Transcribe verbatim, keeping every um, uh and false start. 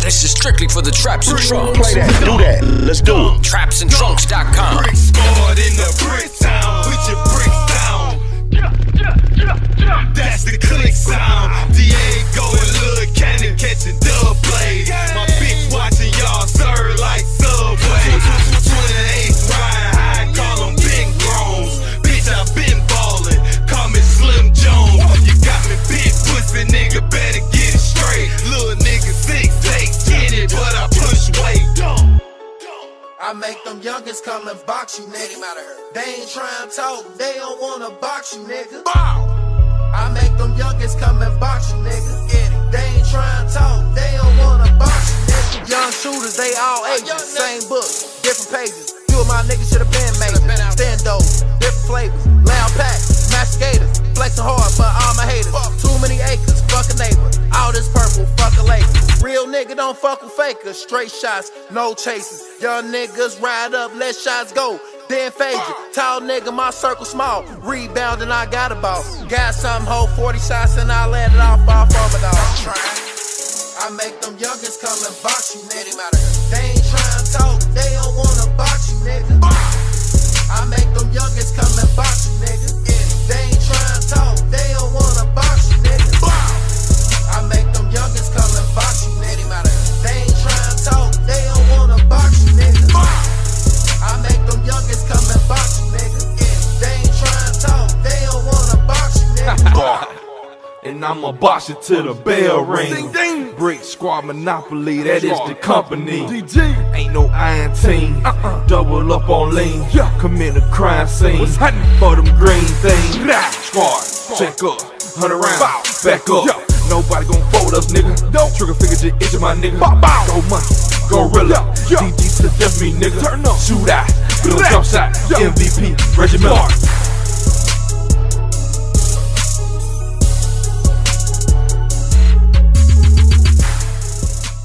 This is strictly for the Traps and Trunks. Play that, do that, let's do it. traps and trunks dot com. Brick squad in the brick town. Put your bricks down. That's the click sound. Diego and Lil' Cannon catching dub plays. My bitch watching y'all serve like Subway. twenty-eight riding high, call them big groans. Bitch, I been ballin', call me Slim Jones. You got me big pussy, nigga, better get it straight. Little nigga six eight, get it, but I push weight. I make them youngins come and box you, nigga. They ain't trying to talk, they don't wanna box you, nigga. I make them youngins come and box you, nigga. They ain't trying to talk, they don't wanna box you, nigga. Young shooters, they all ages, same book, different pages. Few of my niggas should've been major. Standos, different flavors, loud packs, mascators, flexing hard, but all my haters. Too many acres, fuck a neighbor. All this purple, fuck a Lakers. Real nigga don't fuck with fakers. Straight shots, no chases. Young niggas ride up, let shots go. Then fade you. Tall nigga, my circle small. Rebound and I got a ball. Got something, hold forty shots and I let it off off of it all. I make them youngins come and box you, nigga. They ain't trying to talk, they don't wanna box you, nigga. I make them youngins come and box you, nigga. They ain't trying to talk, they don't wanna box you, nigga. I make them youngins come and box you, nigga. They ain't trying to talk, they don't wanna box you, nigga. I make them youngins come and box you, nigga. They ain't trying to talk, they don't wanna box you, nigga. And I'ma box it till the bell ring. Ding, ding. Brick Squad Monopoly, that is the company. D G. Ain't no iron team. Uh-uh. Double up on lean. Yeah. Commit a crime scene. What's happening? For them green things. Squad, check up, hunt around, bow. Back up. Yeah. Nobody gon' fold us, nigga. Don't trigger finger just itching my nigga. Bow, bow. Go money, gorilla. Yeah. D G to the death me, nigga. Turn up, shoot out, little jump shot. Yeah. M V P, Reggie Miller.